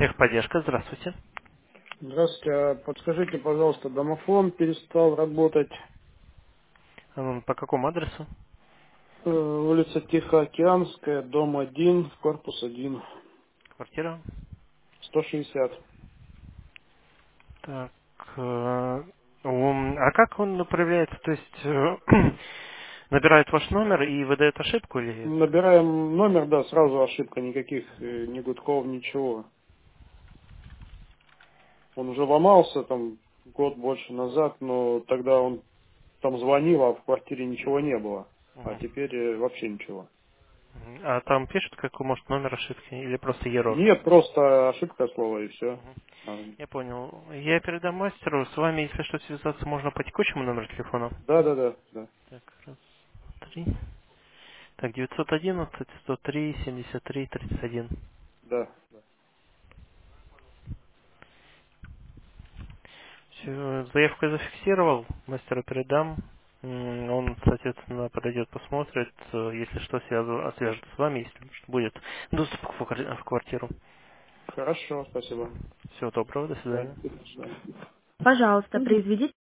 Техподдержка, здравствуйте. Здравствуйте, а подскажите, пожалуйста, домофон перестал работать. По какому адресу? Улица Тихоокеанская, дом 1, корпус 1, Квартира? 160. Так, а как он проявляется? То есть набирает ваш номер и выдает ошибку или... Набираем номер, да, сразу ошибка, никаких ни гудков, ничего. Он уже ломался там год больше назад, но тогда он там звонил, а в квартире ничего не было. А Мгм. теперь вообще ничего. А там пишут, какой может номер ошибки или просто error? Нет, просто ошибка слова и все. Мгм. Я понял. Я передам мастеру. С вами, если что, связаться можно по текущему номеру телефона. Да, да, да, да, Так, раз, три. Так, 911-103-73-31. да. Всё, заявку я зафиксировал, мастеру передам. Он, соответственно, подойдет, посмотрит. Если что, свяжется с вами, если будет доступ в квартиру. Хорошо, спасибо. Всего доброго, до Да, свидания. до свидания. Пожалуйста, произведите